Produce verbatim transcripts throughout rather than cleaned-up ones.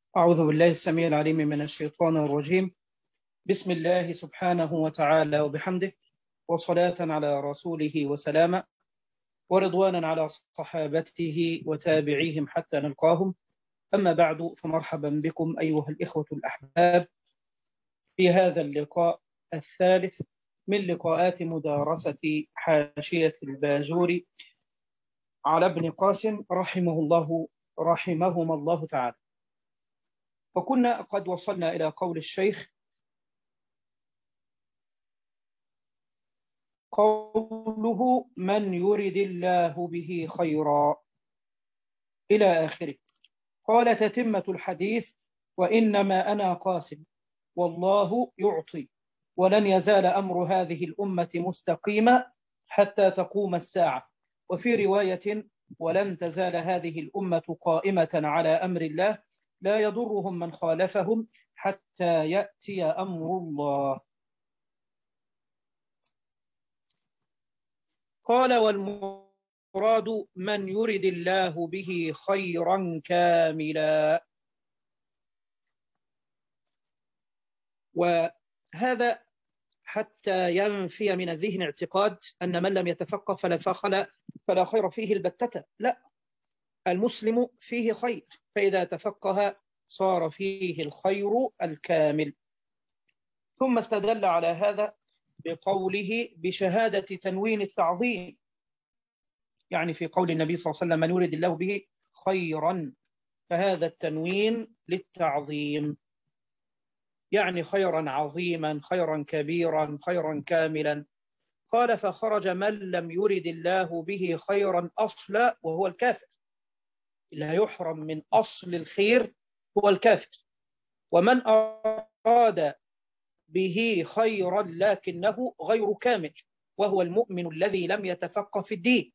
أعوذ بالله السميع العليم من الشيطان الرجيم. بسم الله سبحانه وتعالى وبحمده، وصلاة على رسوله وسلاما، ورضوانا على صحابته وتابعيهم حتى نلقاهم. أما بعد، فمرحبا بكم أيها الإخوة الأحباب في هذا اللقاء الثالث من لقاءات مدارسة حاشية الباجوري على ابن قاسم رحمه الله رحمهما الله تعالى. وكنا قد وصلنا إلى قول الشيخ: قوله من يرد الله به خيرا إلى آخره. قال تتمة الحديث: وإنما أنا قاسم والله يعطي، ولن يزال أمر هذه الأمة مستقيما حتى تقوم الساعة. وفي رواية: ولن تزال هذه الأمة قائمة على أمر الله لا يضرهم من خالفهم حتى يأتي أمر الله. قال: والمراد من يرد الله به خيرا كاملا. وهذا حتى ينفي من الذهن اعتقاد أن من لم يتفقه فلا فخل فلا خير فيه البتة. لا، المسلم فيه خير، فإذا تفقه صار فيه الخير الكامل. ثم استدل على هذا بقوله بشهادة تنوين التعظيم، يعني في قول النبي صلى الله عليه وسلم: من يرد الله به خيرا، فهذا التنوين للتعظيم، يعني خيرا عظيما، خيرا كبيرا، خيرا كاملا. قال: فخرج من لم يرد الله به خيرا أصلا وهو الكافر. لا يحرم من أصل الخير هو الكافر. ومن أراد به خيرا لكنه غير كامل وهو المؤمن الذي لم يتفقه في الدين.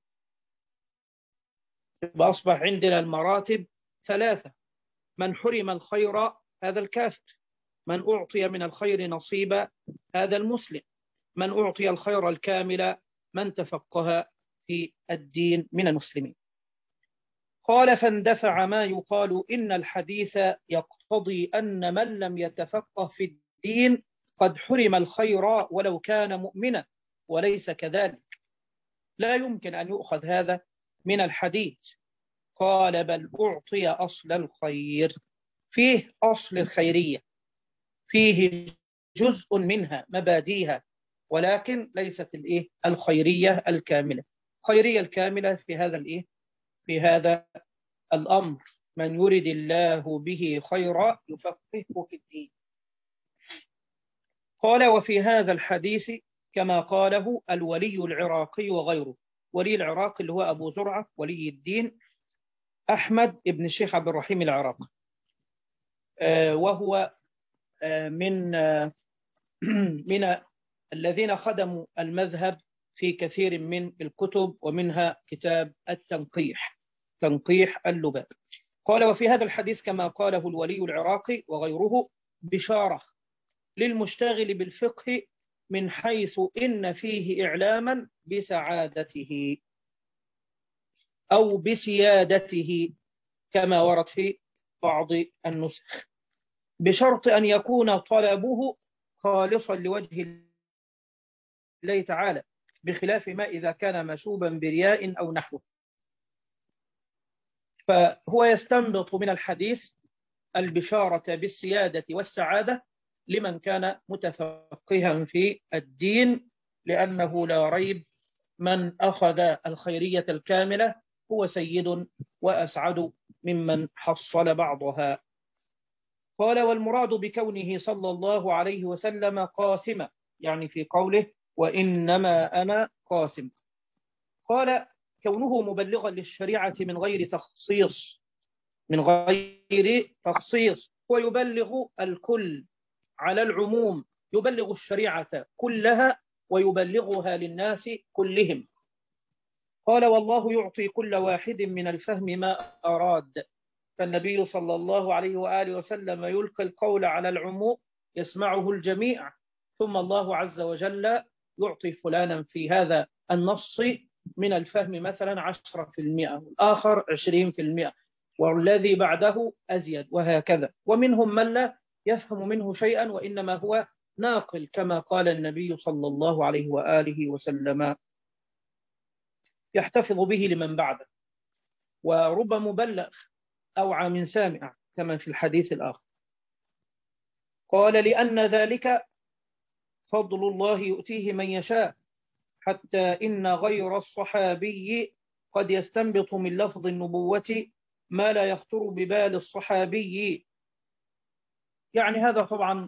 فأصبح عندنا المراتب ثلاثة: من حرم الخير هذا الكافر، من أعطي من الخير نصيبا هذا المسلم، من أعطي الخير الكامل من تفقه في الدين من المسلمين. قال: فاندفع ما يقال إن الحديث يقتضي أن من لم يتفقه في الدين قد حرم الخير ولو كان مؤمنا، وليس كذلك. لا يمكن أن يؤخذ هذا من الحديث. قال: بل أعطي أصل الخير، فيه أصل الخيرية، فيه جزء منها مباديها، ولكن ليست الإيه الخيرية الكاملة. الخيرية الكاملة في هذا الإيه في هذا الأمر: من يرد الله به خيرا يفقهه في الدين. قال: وفي هذا الحديث كما قاله الولي العراقي وغيره. ولي العراق اللي هو أبو زرعة ولي الدين أحمد ابن الشيخ عبد الرحيم العراقي، آه وهو آه من آه من الذين خدموا المذهب في كثير من الكتب، ومنها كتاب التنقيح، تنقيح اللباب. قال: وفي هذا الحديث كما قاله الولي العراقي وغيره بشارة للمشتغل بالفقه من حيث إن فيه إعلاما بسعادته أو بسيادته كما ورد في بعض النسخ، بشرط أن يكون طلبه خالصا لوجه الله تعالى، بخلاف ما إذا كان مشوبا برياء أو نحوه. فهو يستنبط من الحديث البشارة بالسيادة والسعادة لمن كان متفقها في الدين، لأنه لا ريب من أخذ الخيرية الكاملة هو سيد وأسعد ممن حصل بعضها. قال: والمراد بكونه صلى الله عليه وسلم قاسما، يعني في قوله وإنما أنا قاسم. قال: كونه مبلغا للشريعة من غير تخصيص من غير تخصيص ويبلغ الكل على العموم، يبلغ الشريعة كلها ويبلغها للناس كلهم. قال: والله يعطي كل واحد من الفهم ما أراد. فالنبي صلى الله عليه وآله وسلم يلقي القول على العموم يسمعه الجميع، ثم الله عز وجل يعطي فلانا في هذا النص من الفهم مثلا عشرة في المئة والآخر عشرين في المئة، والذي بعده أزيد، وهكذا. ومنهم من لا يفهم منه شيئا وإنما هو ناقل كما قال النبي صلى الله عليه وآله وسلم، يحتفظ به لمن بعده. ورب مبلغ أوعى من سامع كما في الحديث الآخر. قال لأن ذلك فضل الله يؤتيه من يشاء، حتى إن غير الصحابي قد يستنبط من لفظ النبوة ما لا يخطر ببال الصحابي. يعني هذا طبعا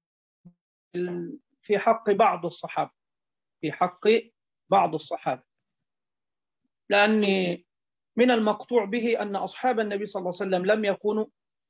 في حق بعض الصحابة، في حق بعض الصحابة، لأن من المقطوع به أن أصحاب النبي صلى الله عليه وسلم لم يكونوا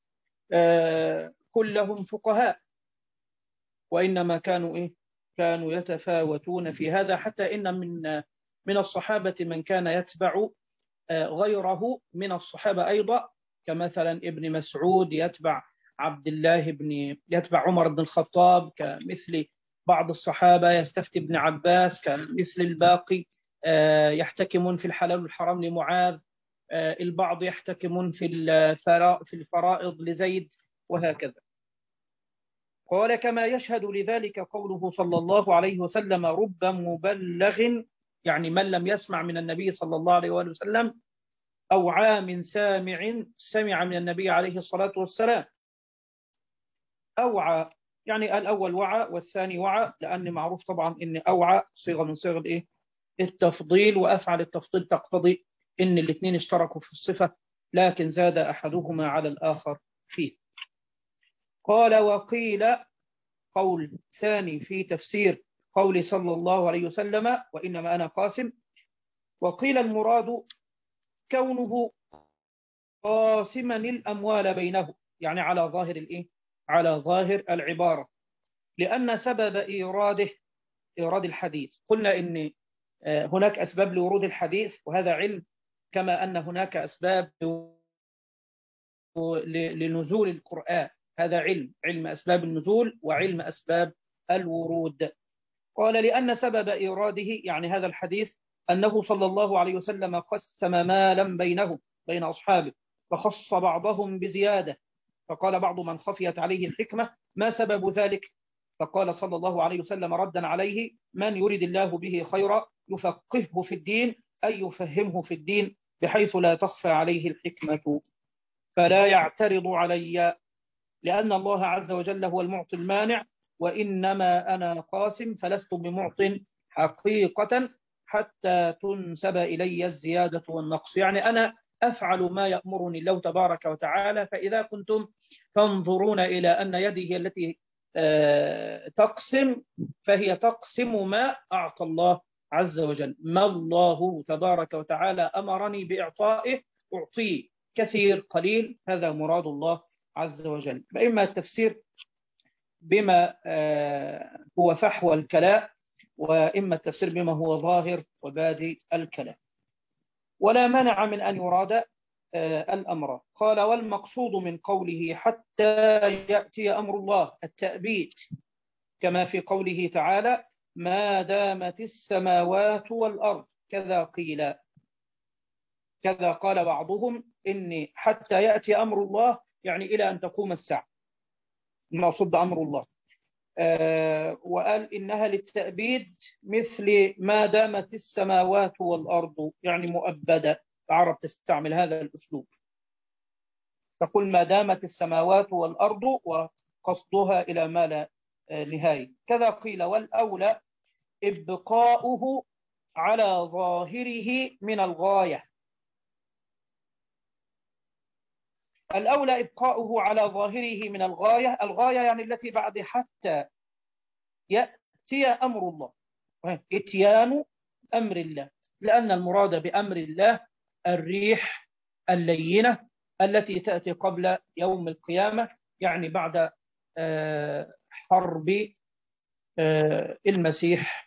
كلهم فقهاء، وإنما كانوا إيه؟ كانوا يتفاوتون في هذا، حتى إن من من الصحابة من كان يتبع غيره من الصحابة أيضا، كمثلا ابن مسعود يتبع عبد الله بن يتبع عمر بن الخطاب، كمثل بعض الصحابة يستفتي ابن عباس، كمثل الباقي يحتكمون في الحلال والحرام لمعاذ، البعض يحتكمون في في الفرائض لزيد، وهكذا. قال كما يشهد لذلك قوله صلى الله عليه وسلم رب مبلغ، يعني من لم يسمع من النبي صلى الله عليه وآله وسلم، أوعى من سامع سمع من النبي عليه الصلاة والسلام. أوعى يعني الأول وعى والثاني وعى، لأن معروف طبعا إن أوعى صيغة من صيغ الإيه؟ التفضيل، وأفعل التفضيل تقتضي إن الاثنين اشتركوا في الصفة، لكن زاد أحدهما على الآخر فيه. قال وقيل قول ثاني في تفسير قول صلى الله عليه وسلم وإنما أنا قاسم، وقيل المراد كونه قاسما الأموال بينه، يعني على ظاهر الإيه؟ على ظاهر العبارة، لأن سبب إيراده إيراد الحديث، قلنا إن هناك أسباب لورود الحديث، وهذا علم، كما أن هناك أسباب لنزول القرآن، هذا علم علم أسباب النزول وعلم أسباب الورود. قال لأن سبب إيراده يعني هذا الحديث أنه صلى الله عليه وسلم قسم مالا بينهم بين أصحابه، فخص بعضهم بزيادة، فقال بعض من خفيت عليه الحكمة ما سبب ذلك؟ فقال صلى الله عليه وسلم ردا عليه من يريد الله به خيرا يفقهه في الدين، أي يفهمه في الدين بحيث لا تخفى عليه الحكمة فلا يعترض علي، لأن الله عز وجل هو المعطي المانع، وإنما أنا قاسم فلست بمعط حقيقة حتى تنسب إلي الزيادة والنقص، يعني أنا أفعل ما يأمرني الله تبارك وتعالى، فإذا كنتم تنظرون إلى أن يدي هي التي تقسم فهي تقسم ما أعطى الله عز وجل، ما الله تبارك وتعالى أمرني بإعطائه أعطيه، كثير قليل هذا مراد الله عز وجل. فإما التفسير بما هو فحوى الكلام، وإما التفسير بما هو ظاهر وبادي الكلام، ولا منع من أن يراد الأمر. قال والمقصود من قوله حتى يأتي أمر الله التأبيد، كما في قوله تعالى ما دامت السماوات والأرض، كذا قيل كذا قال بعضهم إن حتى يأتي أمر الله يعني إلى أن تقوم الساعة، المقصود بأمر الله. آه وقال إنها للتأبيد مثل ما دامت السماوات والأرض، يعني مؤبدة، العرب تستعمل هذا الأسلوب، تقول ما دامت السماوات والأرض وقصدها إلى ما لا نهاية. كذا قيل والأولى إبقاؤه على ظاهره من الغاية، الأولى إبقاؤه على ظاهره من الغاية، الغاية يعني التي بعد حتى يأتي أمر الله، إتيان أمر الله، لأن المراد بأمر الله الريح اللينة التي تأتي قبل يوم القيامة، يعني بعد حرب المسيح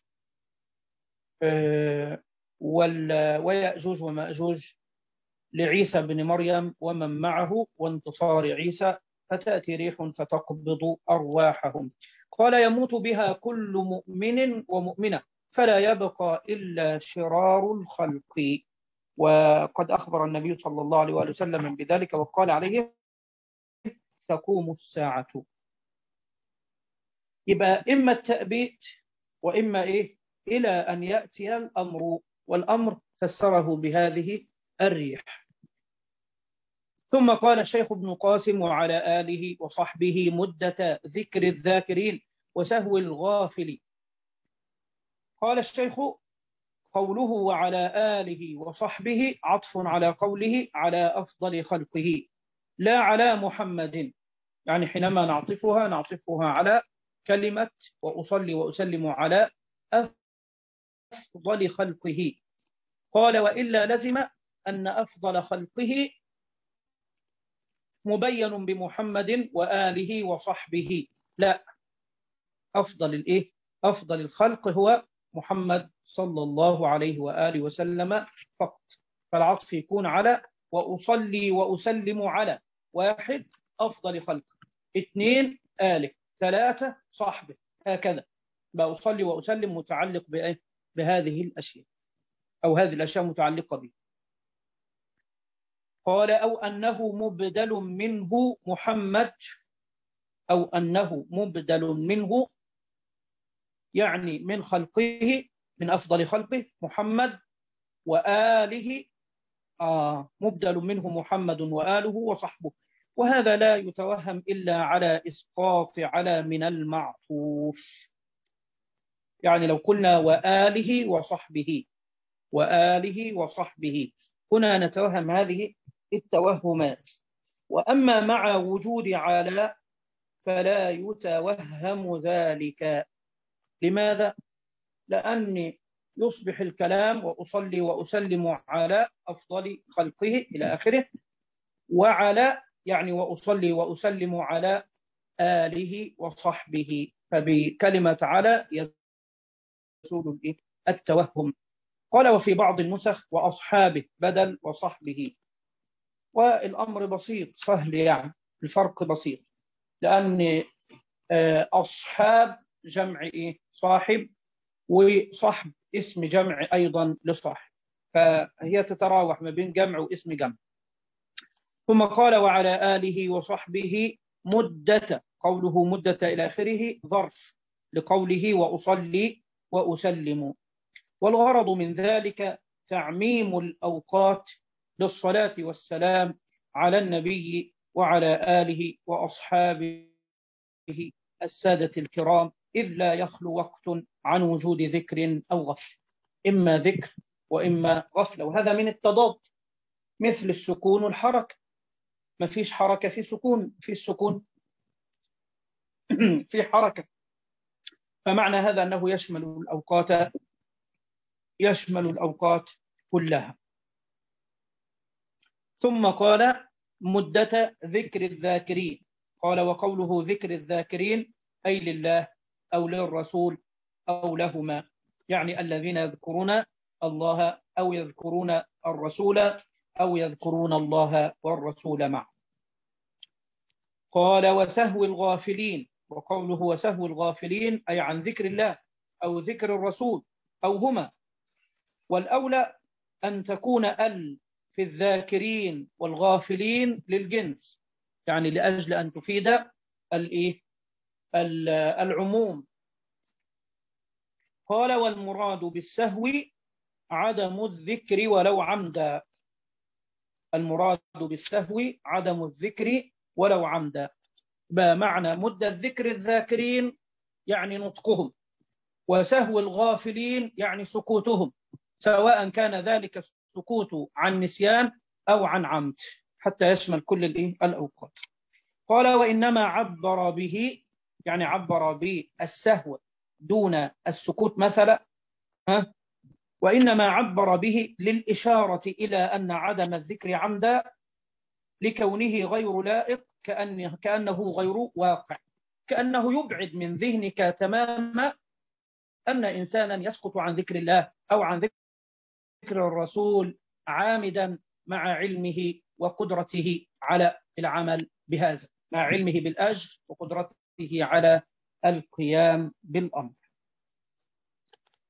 ويأجوج ومأجوج لعيسى بن مريم ومن معه وانتصار عيسى، فتأتي ريح فتقبض أرواحهم. قال يموت بها كل مؤمن ومؤمنة فلا يبقى إلا شرار الخلق، وقد أخبر النبي صلى الله عليه وآله وسلم بذلك وقال عليه تقوم الساعة. يبقى إما التأبيت وإما إيه إلى أن يأتي الأمر، والأمر فسره بهذه الريح. ثم قال الشيخ ابن قاسم وعلى آله وصحبه مدة ذكر الذاكرين وسهو الغافل. قال الشيخ قوله وعلى آله وصحبه عطف على قوله على أفضل خلقه لا على محمد، يعني حينما نعطفها نعطفها على كلمة وأصلي وأسلم على أفضل خلقه. قال وإلا لزم أن أفضل خلقه مبين بمحمد وآله وصحبه، لا، أفضل الإيه؟ أفضل الخلق هو محمد صلى الله عليه وآله وسلم فقط. فالعطف يكون على وأصلي وأسلم على واحد أفضل خلق، اثنين آله، ثلاثة صحبه، هكذا بأصلي وأسلم متعلق بإيه؟ بهذه الأشياء، أو هذه الأشياء متعلقة به. قال أو أنه مبدل منه محمد، أو أنه مبدل منه يعني من خلقه، من أفضل خلقه محمد وآله، آه مبدل منه محمد وآله وصحبه. وهذا لا يتوهم إلا على إسقاط على من المعطوف، يعني لو قلنا وآله وصحبه وآله وصحبه هنا نتوهم هذه التوهمات. وأما مع وجود على فلا يتوهم ذلك. لماذا؟ لأن يصبح الكلام وأصلي وأسلم على أفضل خلقه إلى آخره، وعلى يعني وأصلي وأسلم على آله وصحبه، فبكلمة على يزول التوهم. قال وفي بعض النسخ وأصحابه بدل وصحبه. والأمر بسيط سهل، يعني الفرق بسيط، لأن أصحاب جمع إيه؟ صاحب، وصحب اسم جمع أيضا لصاحب، فهي تتراوح ما بين جمع واسم جمع. ثم قال وعلى آله وصحبه مدة، قوله مدة إلى آخره ظرف لقوله وأصلي وأسلم. والغرض من ذلك تعميم الأوقات للصلاة والسلام على النبي وعلى آله وأصحابه السادة الكرام، إذ لا يخلو وقت عن وجود ذكر أو غفل، إما ذكر وإما غفلة. وهذا من التضاد، مثل السكون والحركة، ما فيش حركة في سكون، في السكون في حركة. فمعنى هذا أنه يشمل الأوقات يشمل الأوقات كلها. ثم قال مدة ذكر الذاكرين. قال وقوله ذكر الذاكرين أي لله أو للرسول أو لهما، يعني الذين يذكرون الله أو يذكرون الرسول أو يذكرون الله والرسول معه. قال وسهو الغافلين. وقوله وسهو الغافلين أي عن ذكر الله أو ذكر الرسول أو هما، والأولى أن تكون ال في الذاكرين والغافلين للجنس، يعني لأجل أن تفيد الإيه؟ العموم. قال والمراد بالسهو عدم الذكر ولو عمدا. المراد بالسهو عدم الذكر ولو عمدا، بمعنى مدة ذكر الذاكرين يعني نطقهم، وسهو الغافلين يعني سكوتهم، سواء كان ذلك السكوت عن نسيان أو عن عمد، حتى يشمل كل الأوقات. قال وإنما عبر به، يعني عبر بالسهو دون السكوت مثلا، ها؟ وإنما عبر به للإشارة إلى أن عدم الذكر عمدا لكونه غير لائق، كأنه, كأنه غير واقع، كأنه يبعد من ذهنك تماما أن إنسانا يسقط عن ذكر الله أو عن ذكر الرسول عامدا، مع علمه وقدرته على العمل بهذا، مع علمه بالأجر وقدرته على القيام بالأمر.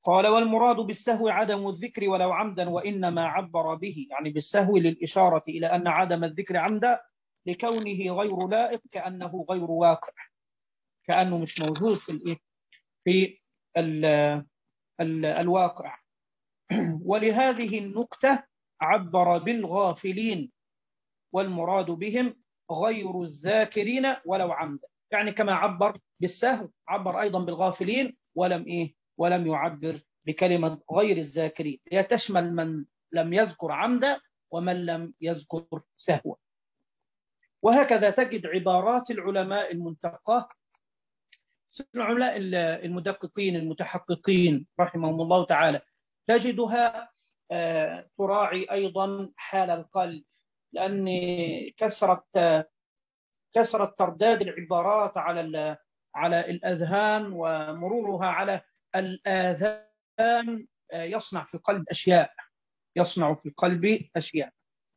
قال والمراد بالسهو عدم الذكر ولو عمدا، وإنما عبر به يعني بالسهو للإشارة إلى أن عدم الذكر عمدا لكونه غير لائق، كأنه غير واقع، كأنه مش موجود في الإيه في ال ال الواقع. ولهذه النكتة عبر بالغافلين، والمراد بهم غير الذاكرين ولو عمدا، يعني كما عبر بالسهو عبر أيضا بالغافلين، ولم إيه ولم يعبر بكلمة غير الذاكرين، هي تشمل من لم يذكر عمدا ومن لم يذكر سهوا. وهكذا تجد عبارات العلماء المنتقاه، العلماء المدققين المتحققين رحمهم الله تعالى، تجدها تراعي أيضا حال القلب، لأن كثرة كثرة ترداد العبارات على على الأذهان ومرورها على الآذان يصنع في القلب أشياء يصنع في القلب أشياء.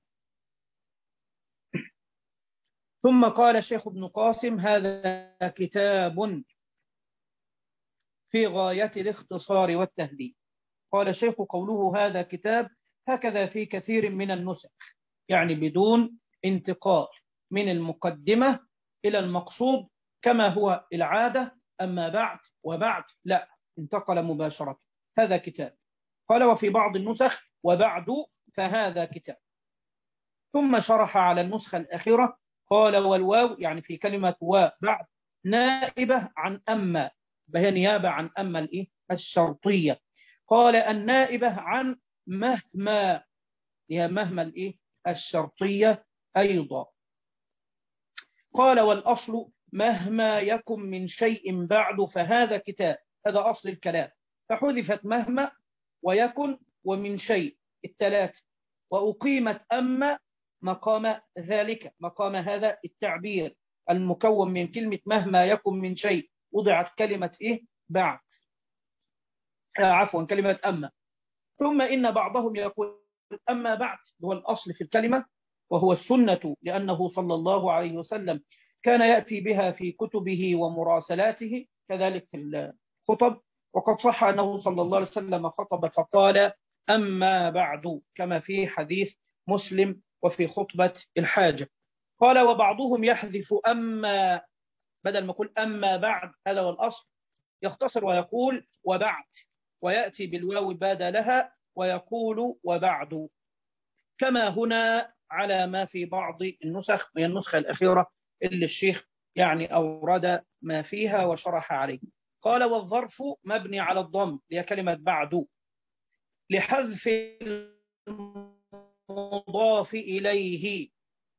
ثم قال شيخ ابن قاسم: هذا كتاب في غاية الاختصار والتهذيب. قال الشيخ: قوله هذا كتاب هكذا في كثير من النسخ، يعني بدون انتقال من المقدمة إلى المقصود كما هو العادة، أما بعد وبعد لا، انتقل مباشرة. هذا كتاب. قال: وفي بعض النسخ وبعد فهذا كتاب. ثم شرح على النسخة الأخيرة قال: والواو يعني في كلمة وبعد نائبة عن أما، فهي نيابة عن أما الإيه الشرطية. قال: النائبة عن مهما، هي مهما الإيه الشرطية أيضا. قال: والأصل مهما يكن من شيء بعد فهذا كتاب، هذا أصل الكلام، فحذفت مهما ويكن ومن شيء الثلاثة، وأقيمت أما مقام ذلك، مقام هذا التعبير المكون من كلمة مهما يكن من شيء، وضعت كلمة إيه بعد آه عفوا كلمة أما. ثم إن بعضهم يقول أما بعد هو الأصل في الكلمة، وهو السنة، لأنه صلى الله عليه وسلم كان يأتي بها في كتبه ومراسلاته، كذلك في الخطب. وقد صح أنه صلى الله عليه وسلم خطب فقال: أما بعد، كما في حديث مسلم وفي خطبة الحاجة. قال: وبعضهم يحذف أما، بدل ما يقول أما بعد، هذا هو الأصل، يختصر ويقول وبعد، ويأتي بالواو بدلها ويقول وبعد، كما هنا على ما في بعض النسخ، هي النسخة الأخيرة اللي الشيخ يعني أورد ما فيها وشرح عليه. قال: والظرف مبني على الضم، هي كلمة بعد، لحذف المضاف إليه،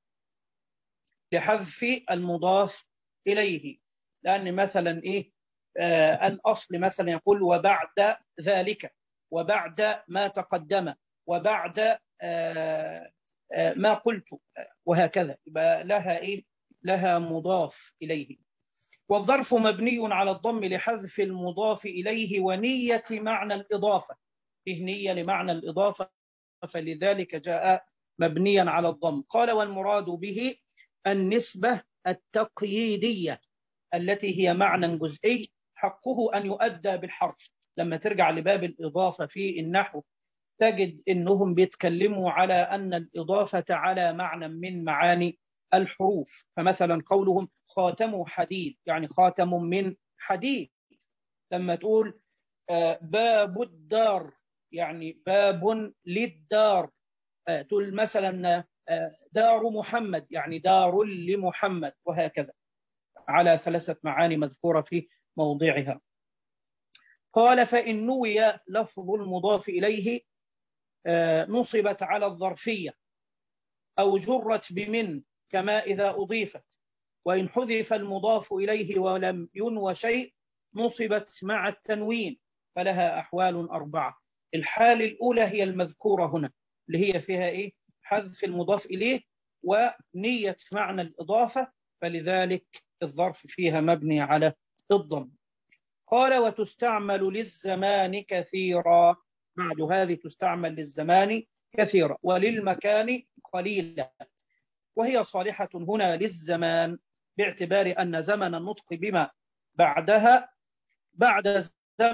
لحذف المضاف إليه، لأن مثلا إيه آه الأصل مثلا يقول وبعد ذلك، وبعد ما تقدم، وبعد آه آه ما قلت، وهكذا، يبقى لها إيه لها مضاف إليه. والظرف مبني على الضم لحذف المضاف إليه ونية معنى الإضافة، فيه نية لمعنى الإضافة، فلذلك جاء مبنيا على الضم. قال: والمراد به النسبة التقييدية التي هي معنى جزئي حقه أن يؤدى بالحرف. لما ترجع لباب الإضافة في النحو تجد إنهم بيتكلموا على أن الإضافة على معنى من معاني الحروف، فمثلا قولهم خاتم حديد، يعني خاتم من حديد. لما تقول باب الدار، يعني باب للدار. تقول مثلا دار محمد، يعني دار لمحمد، وهكذا على ثلاثة معاني مذكورة في موضعها. قال: فإن نوي لفظ المضاف إليه نصبت على الظرفية أو جرت بمن، كما إذا أضيفت. وإن حذف المضاف إليه ولم ينوى شيء نصبت مع التنوين، فلها أحوال أربعة. الحال الأولى هي المذكورة هنا، اللي هي فيها إيه حذف المضاف إليه ونية معنى الإضافة، فلذلك الظرف فيها مبني على الضم. قال: وتستعمل للزمان كثيرا، بعد هذه تستعمل للزمان كثيرا وللمكان قليلا، وهي صالحة هنا للزمان باعتبار أن زمن النطق بما بعدها بعد زمن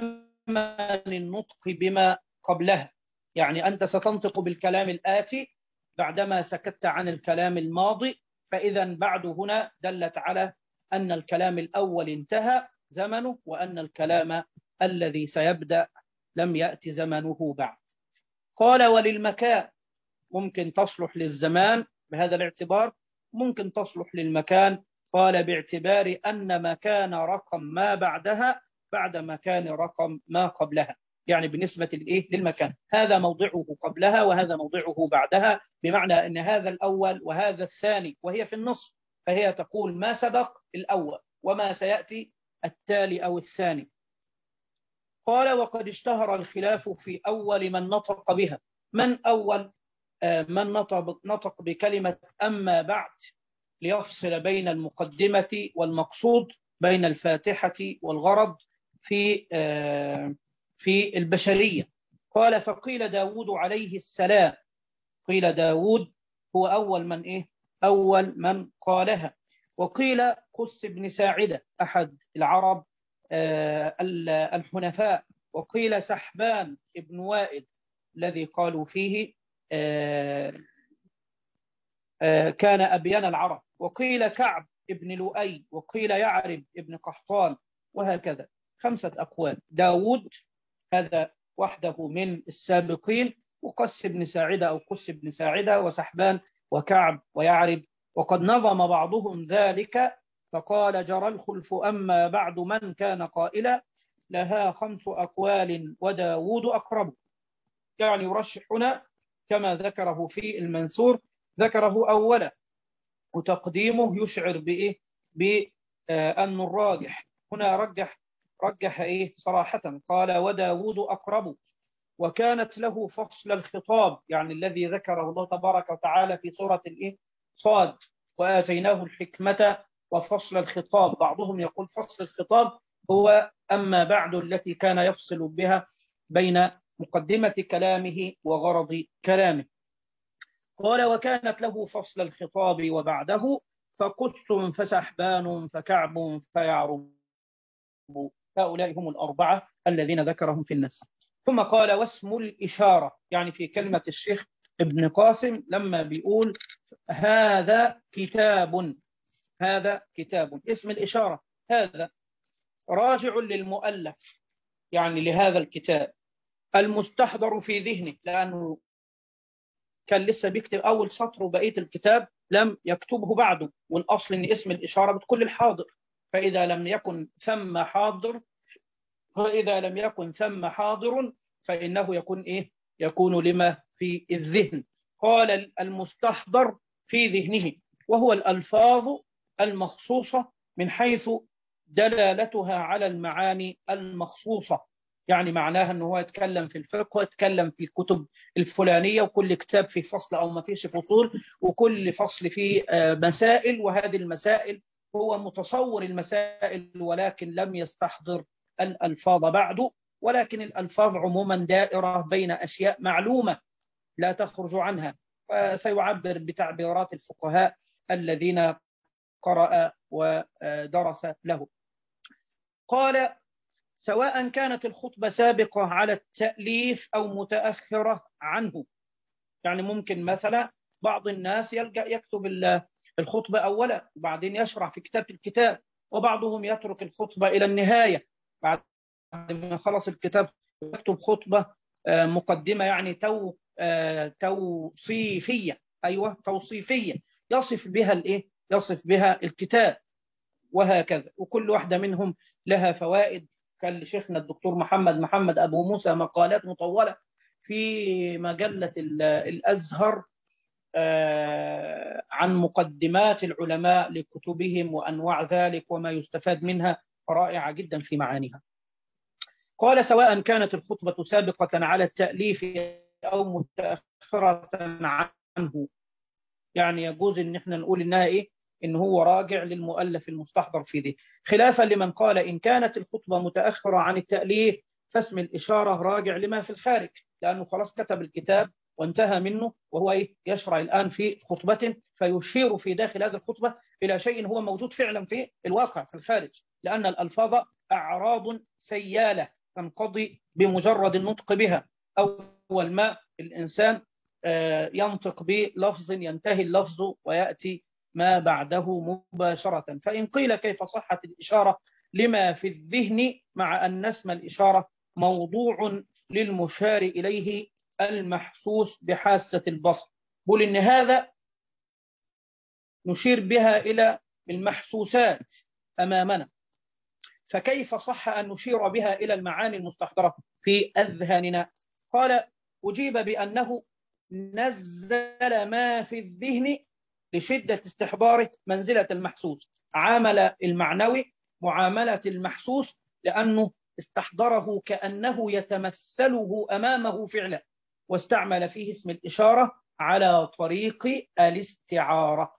زمن النطق بما قبلها، يعني أنت ستنطق بالكلام الآتي بعدما سكت عن الكلام الماضي، فإذا بعد هنا دلت على أن الكلام الأول انتهى زمنه، وأن الكلام الذي سيبدأ لم يأتي زمنه بعد. قال وللمكان، ممكن تصلح للزمان بهذا الاعتبار، ممكن تصلح للمكان. قال باعتبار أن مكان رقم ما بعدها بعد مكان رقم ما قبلها، يعني بالنسبة للإيه؟ للمكان، هذا موضعه قبلها وهذا موضعه بعدها، بمعنى أن هذا الأول وهذا الثاني وهي في النصف، فهي تقول ما سبق الأول وما سيأتي التالي أو الثاني. قال وقد اشتهر الخلاف في أول من نطق بها. من أول من نطق, نطق بكلمة أما بعد ليفصل بين المقدمة والمقصود، بين الفاتحة والغرض في في البشرية. قال فقيل داود عليه السلام، قيل داود هو أول من إيه؟ أول من قالها. وقيل قس بن ساعدة أحد العرب الحنفاء. وقيل سحبان ابن وائل الذي قالوا فيه كان أبيان العرب. وقيل كعب ابن لؤي. وقيل يعرب ابن قحطان، وهكذا خمسة أقوال. داود هذا وحده من السابقين، وقس بن ساعدة أو قس بن ساعدة، وسحبان وكعب ويعرب. وقد نظم بعضهم ذلك فقال جرى الخلف أما بعد من كان قائلا لها خمس أقوال وداود أقرب. يعني يرشح هنا كما ذكره في المنثور، ذكره أولا وتقديمه يشعر بإيه؟ بأن الراجح هنا رجح رجح إيه صراحة، قال وداود أقرب. وكانت له فصل الخطاب، يعني الذي ذكره الله تبارك وتعالى في سورة الإيه؟ صاد، وآتيناه الحكمة وفصل الخطاب. بعضهم يقول فصل الخطاب هو أما بعد التي كان يفصل بها بين مقدمة كلامه وغرض كلامه. قال وكانت له فصل الخطاب وبعده فقس فسحبان فكعب فيعرب، هؤلاء هم الأربعة الذين ذكرهم في النص. ثم قال واسم الإشارة، يعني في كلمة الشيخ ابن قاسم لما بيقول هذا كتاب، هذا كتاب، اسم الإشارة هذا راجع للمؤلف، يعني لهذا الكتاب المستحضر في ذهنه، لأنه كان لسه بيكتب أول سطر وبقية الكتاب لم يكتبه بعده، والأصل أن اسم الإشارة بتكون الحاضر، فإذا لم يكن ثم حاضر فإذا لم يكن ثم حاضر فإنه يكون إيه؟ يكون لما في الذهن. قال المستحضر في ذهنه، وهو الألفاظ المخصوصة من حيث دلالتها على المعاني المخصوصة، يعني معناها أنه هو يتكلم في الفقه، يتكلم في الكتب الفلانية، وكل كتاب فيه فصل أو ما فيش فصول، وكل فصل فيه مسائل، وهذه المسائل هو متصور المسائل ولكن لم يستحضر الألفاظ بعد، ولكن الألفاظ عموما دائرة بين أشياء معلومة لا تخرج عنها، وسيعبر بتعبيرات الفقهاء الذين قرأ ودرس له. قال سواء كانت الخطبة سابقة على التأليف أو متأخرة عنه، يعني ممكن مثلا بعض الناس يلجأ يكتب الخطبة أولا وبعدين يشرح في كتابة الكتاب، وبعضهم يترك الخطبة إلى النهاية بعد ما خلص الكتاب يكتب خطبة مقدمة، يعني تو توصيفية، أيوة توصيفية يصف بها الإيه؟ يصف بها الكتاب، وهكذا. وكل واحدة منهم لها فوائد، كان لشيخنا الدكتور محمد محمد أبو موسى مقالات مطولة في مجلة الأزهر عن مقدمات العلماء لكتبهم وأنواع ذلك وما يستفاد منها، رائعة جدا في معانيها. قال سواء كانت الخطبة سابقة على التأليف أو متأخرة عنه، يعني يجوز إن احنا نقول إنها إيه؟ إن هو راجع للمؤلف المستحضر في ذي، خلافا لمن قال إن كانت الخطبة متأخرة عن التأليف فاسم الإشارة راجع لما في الخارج، لأنه خلاص كتب الكتاب وانتهى منه، وهو إيه؟ يشرع الآن في خطبة فيشير في داخل هذه الخطبة إلى شيء هو موجود فعلا في الواقع في الخارج، لأن الألفاظ أعراض سيالة تنقضي بمجرد النطق بها. أول ما الإنسان ينطق بلفظ ينتهي اللفظ ويأتي ما بعده مباشرة. فإن قيل كيف صحت الإشارة لما في الذهن مع أن اسم الإشارة موضوع للمشار إليه المحسوس بحاسة البصر، قل إن هذا نشير بها إلى المحسوسات أمامنا، فكيف صح أن نشير بها إلى المعاني المستحضرة في أذهاننا؟ قال أجيب بأنه نزل ما في الذهن لشدة استحضاره منزلة المحسوس، عامل المعنوي معاملة المحسوس لأنه استحضره كأنه يتمثله أمامه فعلا، واستعمل فيه اسم الإشارة على طريق الاستعارة.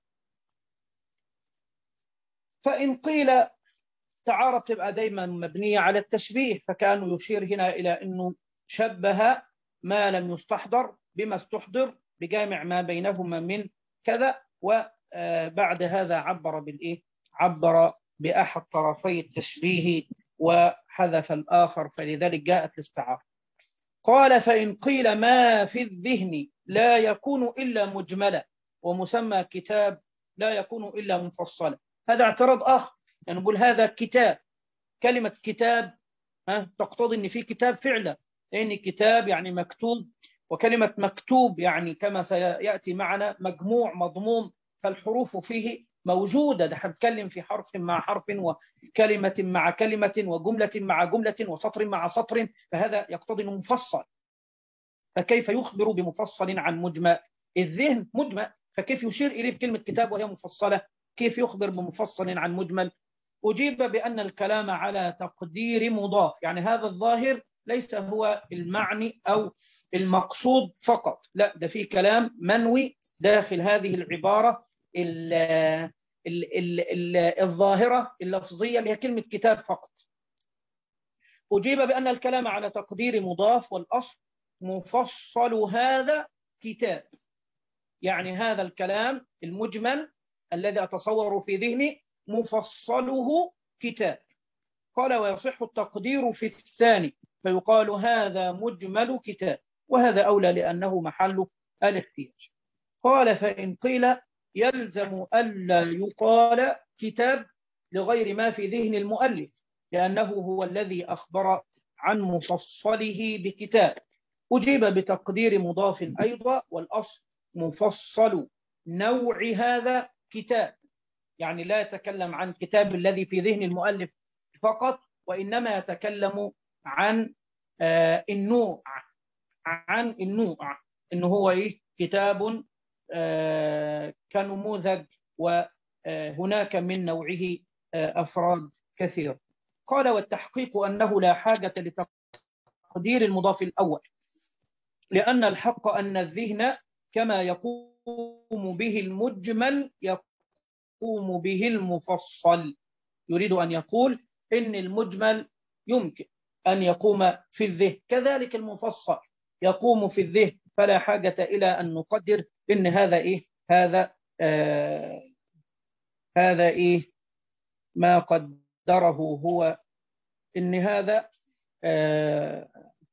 فإن قيل استعارة تبقى دايما مبنية على التشبيه، فكانوا يشير هنا إلى أنه شبه ما لم يستحضر بما استحضر بجامع ما بينهما من كذا، وبعد هذا عبر بالإيه؟ عبر بأحد طرفي التشبيه وحذف الآخر، فلذلك جاءت الاستعارة. قال فإن قيل ما في الذهن لا يكون إلا مجملا، ومسمى كتاب لا يكون إلا مفصلا. هذا اعتراض آخر، يعني نقول هذا كتاب، كلمة كتاب ها تقتضي أن في كتاب فعلا، لأن الكتاب يعني مكتوب، وكلمة مكتوب يعني كما سيأتي معنا مجموع مضموم، فالحروف فيه موجودة، ده هنتكلم في حرف مع حرف وكلمة مع كلمة وجملة مع جملة وسطر مع سطر، فهذا يقتضي أنه مفصل. فكيف يخبر بمفصل عن مجمل؟ الذهن مجمل، فكيف يشير إليه بكلمة كتاب وهي مفصلة؟ كيف يخبر بمفصل عن مجمل؟ أجيب بأن الكلام على تقدير مضاف، يعني هذا الظاهر ليس هو المعني أو المقصود فقط، لا ده في كلام منوي داخل هذه العبارة ال ال ال ال الظاهرة اللفظية اللي هي كلمة كتاب فقط. أجيب بأن الكلام على تقدير مضاف، والأصل مفصل هذا كتاب، يعني هذا الكلام المجمل الذي أتصور في ذهني مفصله كتاب. قال ويصح التقدير في الثاني فيقال هذا مجمل كتاب، وهذا أولى لأنه محل الاحتياج. قال فإن قيل يلزم ألا يقال كتاب لغير ما في ذهن المؤلف لأنه هو الذي أخبر عن مفصله بكتاب. أجيب بتقدير مضاف أيضا، والأصل مفصل نوع هذا كتاب، يعني لا يتكلم عن كتاب الذي في ذهن المؤلف فقط، وإنما يتكلم عن آه النوع، عن النوع إنه هو إيه؟ كتاب آه كنموذج، وهناك من نوعه آه أفراد كثير. قال والتحقيق أنه لا حاجة لتقدير المضاف الأول، لأن الحق أن الذهن كما يقوم به المجمل يقوم به المفصل. يريد أن يقول إن المجمل يمكن أن يقوم في الذهن، كذلك المفصل يقوم في الذهن، فلا حاجة إلى أن نقدر إن هذا إيه هذا آه هذا إيه ما قدره هو إن هذا آه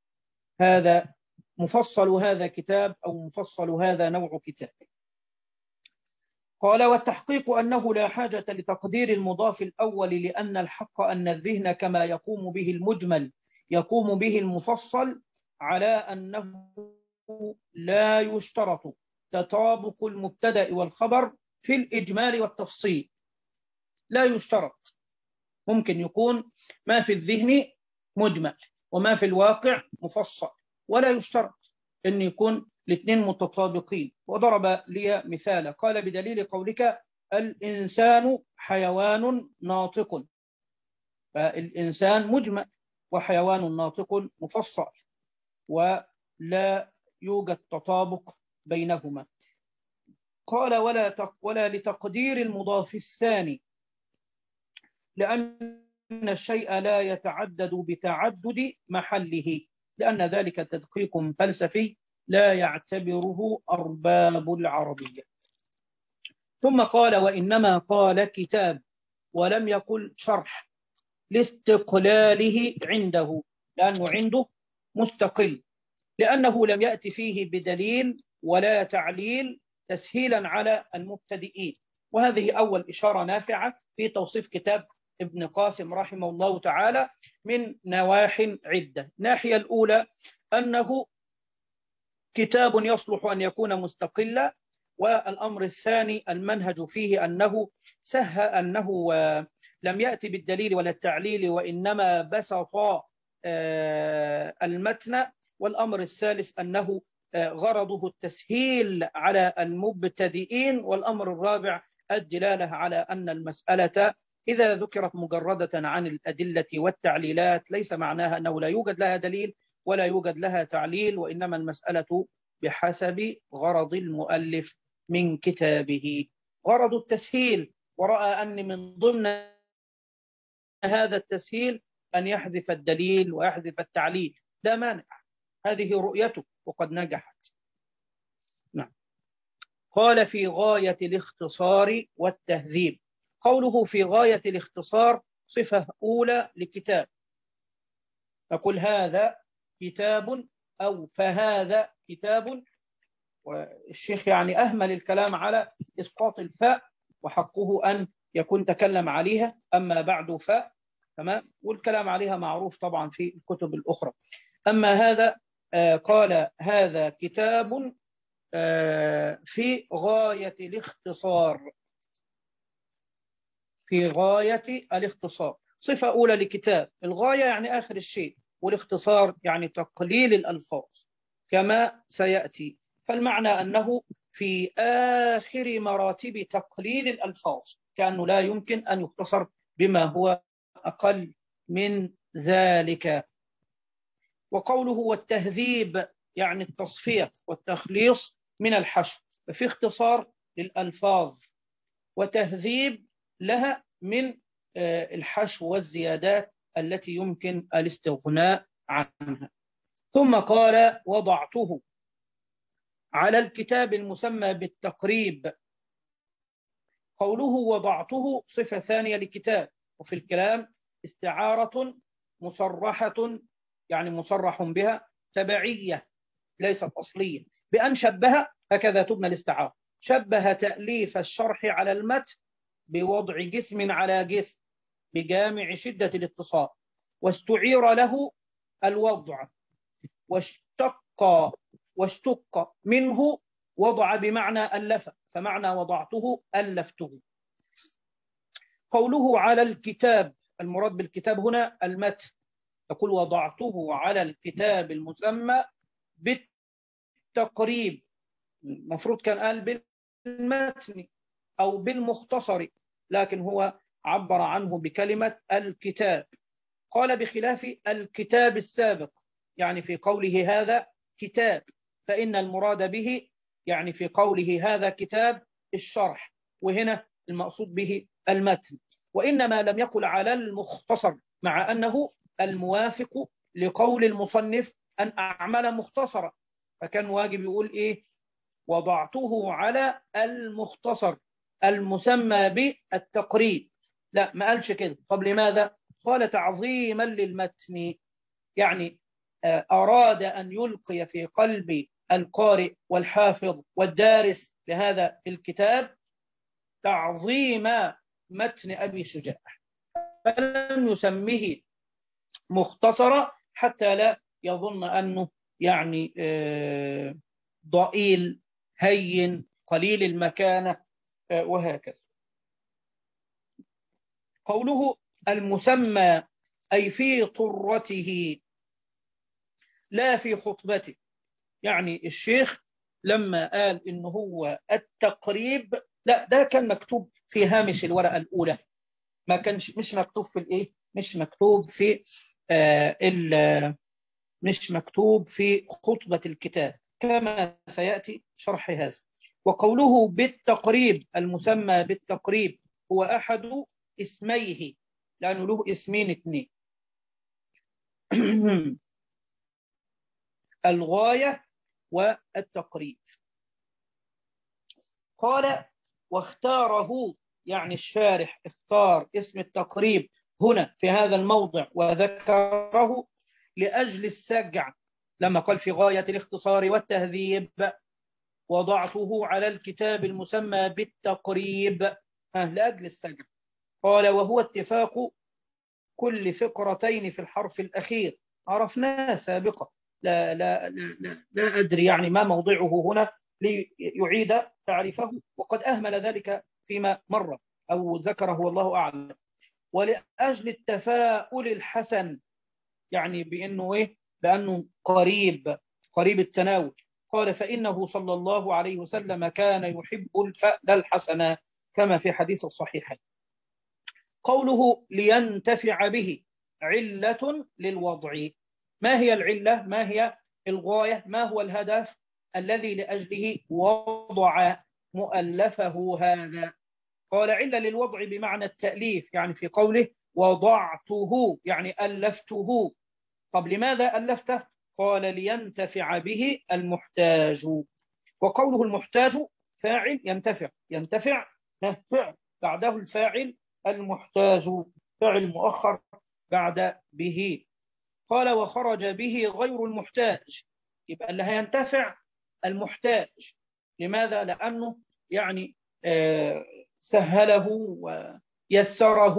هذا مفصل هذا كتاب أو مفصل هذا نوع كتاب. قال والتحقيق أنه لا حاجة لتقدير المضاف الأول، لأن الحق أن الذهن كما يقوم به المجمل يقوم به المفصل، على أنه لا يشترط تطابق المبتدأ والخبر في الإجمال والتفصيل. لا يشترط، ممكن يكون ما في الذهن مجمل وما في الواقع مفصل، ولا يشترط أن يكون الاثنين متطابقين. وضرب لي مثال قال بدليل قولك الإنسان حيوان ناطق، فالإنسان مجمل وحيوان ناطق مفصل، ولا يوجد تطابق بينهما. قال ولا ولا لتقدير المضاف الثاني، لأن الشيء لا يتعدد بتعدد محله، لأن ذلك تدقيق فلسفي لا يعتبره أرباب العربية. ثم قال وإنما قال كتاب ولم يقل شرح لاستقلاله عنده، لأنه عنده مستقل، لأنه لم يأتي فيه بدليل ولا تعليل تسهيلا على المبتدئين. وهذه أول إشارة نافعة في توصيف كتاب ابن قاسم رحمه الله تعالى من نواح عدة. الناحية الأولى أنه كتاب يصلح أن يكون مستقلا، والأمر الثاني المنهج فيه أنه سهل، أنه لم يأتي بالدليل ولا التعليل وإنما بسط المتن. والأمر الثالث أنه غرضه التسهيل على المبتدئين. والأمر الرابع الدلالة على أن المسألة إذا ذكرت مجردة عن الأدلة والتعليلات ليس معناها أنه لا يوجد لها دليل ولا يوجد لها تعليل، وإنما المسألة بحسب غرض المؤلف من كتابه. غرض التسهيل، ورأى أن من ضمن هذا التسهيل أن يحذف الدليل ويحذف التعليل، لا مانع، هذه رؤيته وقد نجحت. نعم. قال في غاية الاختصار والتهذيب. قوله في غاية الاختصار صفة أولى لكتاب، نقول هذا كتاب أو فهذا كتاب، والشيخ يعني أهمل الكلام على إسقاط الفاء وحقه أن يكون تكلم عليها، أما بعد فاء تمام، والكلام عليها معروف طبعا في الكتب الأخرى. أما هذا آه قال هذا كتاب آه في غاية الاختصار، في غاية الاختصار صفة أولى لكتاب. الغاية يعني آخر الشيء، والاختصار يعني تقليل الألفاظ كما سيأتي. فالمعنى أنه في آخر مراتب تقليل الألفاظ، كأنه لا يمكن أن يختصر بما هو أقل من ذلك. وقوله والتهذيب يعني التصفية والتخليص من الحشو، ففي اختصار للألفاظ وتهذيب لها من الحشو والزيادات التي يمكن الاستغناء عنها. ثم قال وضعته على الكتاب المسمى بالتقريب. قوله وضعته صفة ثانية لكتاب، وفي الكلام استعارة مصرحة يعني مصرح بها تبعية ليست أصلية، بأن شبه، هكذا تبنى الاستعارة، شبه تأليف الشرح على المتن بوضع جسم على جسم بجامع شدة الاتصال، واستعير له الوضع، واشتق واشتق منه وضع بمعنى ألف، فمعنى وضعته ألفته. قوله على الكتاب، المراد بالكتاب هنا المتن، يقول وضعته على الكتاب المسمى بالتقريب، المفروض كان قال بالمتن أو بالمختصر، لكن هو عبر عنه بكلمة الكتاب. قال بخلاف الكتاب السابق، يعني في قوله هذا كتاب، فإن المراد به يعني في قوله هذا كتاب الشرح، وهنا المقصود به المتن. وإنما لم يقل على المختصر، مع أنه الموافق لقول المصنف أن أعمل مختصرة، فكان واجب يقول إيه وضعته على المختصر المسمى بالتقريب، لا ما قالش كده. طب لماذا؟ قال تعظيما للمتن، يعني أراد أن يلقي في قلب القارئ والحافظ والدارس لهذا الكتاب تعظيم متن أبي شجاع، فلم يسميه مختصرا حتى لا يظن أنه يعني ضئيل هين قليل المكانة وهكذا. قوله المسمى أي في طرته لا في خطبته، يعني الشيخ لما قال إنه هو التقريب، لا ده كان مكتوب في هامش الورقة الأولى، ما كانش مش مكتوب في الإيه مش مكتوب في آه ال مش مكتوب في خطبة الكتاب كما سيأتي شرح هذا. وقوله بالتقريب، المسمى بالتقريب هو أحد اسميه، لأنه له اسمين اثنين الغاية والتقريب. قال واختاره، يعني الشارح اختار اسم التقريب هنا في هذا الموضع وذكره لأجل السجع، لما قال في غاية الاختصار والتهذيب وضعته على الكتاب المسمى بالتقريب لأجل السجع. قال وهو اتفاق كل فقرتين في الحرف الأخير، عرفناه سابقا، لا, لا, لا, لا, لا أدري يعني ما موضعه هنا ليعيد تعريفه، وقد أهمل ذلك فيما مر أو ذكره والله أعلم. ولأجل التفاؤل الحسن، يعني بأنه إيه؟ بأنه قريب قريب التناول. قال فإنه صلى الله عليه وسلم كان يحب الفأل الحسن كما في حديث الصحيحين. قوله لينتفع به علة للوضع. ما هي العلة؟ ما هي الغاية؟ ما هو الهدف الذي لأجله وضع مؤلفه هذا؟ قال علة للوضع بمعنى التأليف، يعني في قوله وضعته يعني ألفته. طب لماذا ألفته؟ قال لينتفع به المحتاج. وقوله المحتاج فاعل ينتفع، ينتفع فعل بعده الفاعل المحتاج، فعل مؤخر بعد به. قال وخرج به غير المحتاج، يبقى اللي هينتفع المحتاج. لماذا؟ لأنه يعني آه سهله ويسره